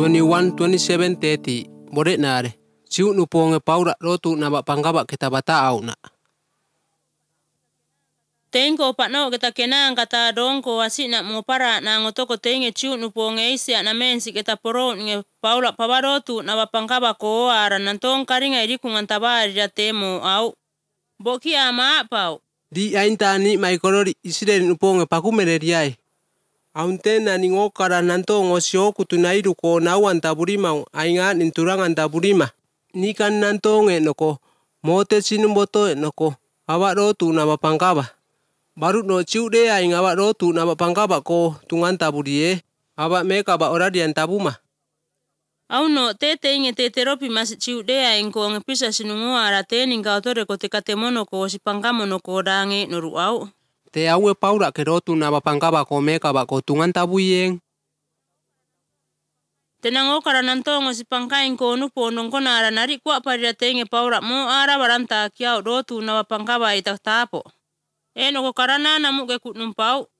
21:27-30 bore nare. Siu nuponge paura rotu na pangkaba kita batau na. Tenko pakno kita kenang kata dongko asina mo para na ngotoko tenge ciu nuponge isi na mensi kita poro nge paula pabarotu na pangkaba ko ara nantong karinga irikungan tabari jatemo au. Boki ama pau. Di aintani mai kolori isire nuponge pakumereriai. Auntena ningokara nantong osio kutunairu ko nauan taburima ainga ninturangan taburima. Nikan nantong noko mote sinumboto noko awak rotu na pangkaba. Baru no ciu de aing awak rotu na pangkaba ko tungan taburie. Awak meka ba ora dian tabuma. Au no tete inge tete ropi masih ciu de aing ko ngepisa sinungua arate ningkau tore ko tekatemono ko si pangkamono ko dange noru au. Te aue paura ke rotu na pangkaba ko meka ba ko tungan tabuyeng. Tenang o karanantong si pangkain ko nupo nongko nara nari kuat pada tenge paura mo ara baranta kiau rotu na pangkaba itak tapo. Noko karana namu ke kut numpau.